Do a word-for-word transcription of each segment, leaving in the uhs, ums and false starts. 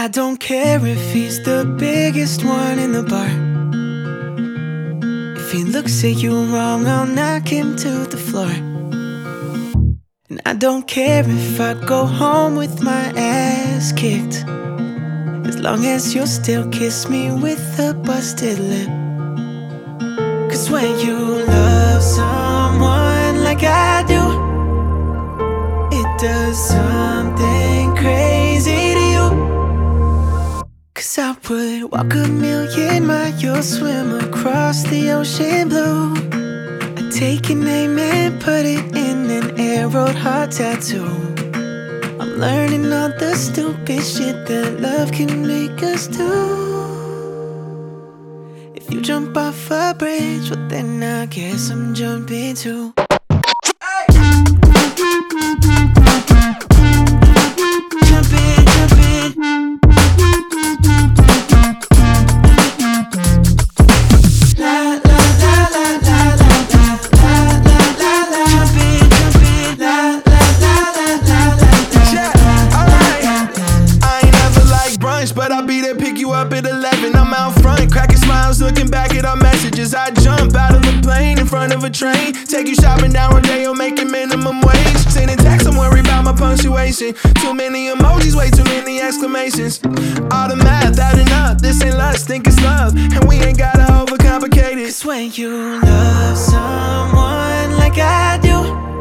I don't care if he's the biggest one in the bar. If he looks at you wrong, I'll knock him to the floor. And I don't care if I go home with my ass kicked, as long as you'll still kiss me with a busted lip. Cause when you love someone like I do, it does something crazy to you. Cause I would walk a million miles, swim across the ocean blue. I'd take your name and put it in an arrowed heart tattoo. I'm learning all the stupid shit that love can make us do. If you jump off a bridge, well then I guess I'm jumping too. Jumping, jumping. But I'll be there, pick you up at eleven. I'm out front, cracking smiles, looking back at our messages. I jump out of a plane in front of a train, take you shopping down Rodeo, making minimum wage. Sending text, I'm worried about my punctuation. Too many emojis, way too many exclamations. All the math adding up, this ain't lust, think it's love, and we ain't gotta overcomplicate it. Cause when you love someone like I do,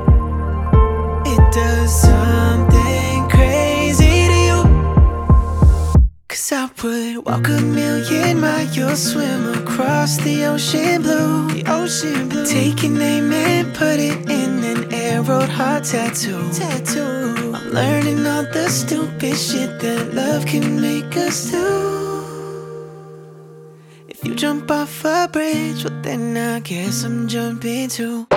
it does something crazy to you. Cause I would walk a million miles, swim across the ocean blue, the ocean blue. Take your name and put it in an arrowed heart tattoo. Tattoo. I'm learning all the stupid shit that love can make us do. If you jump off a bridge, well then I guess I'm jumping too.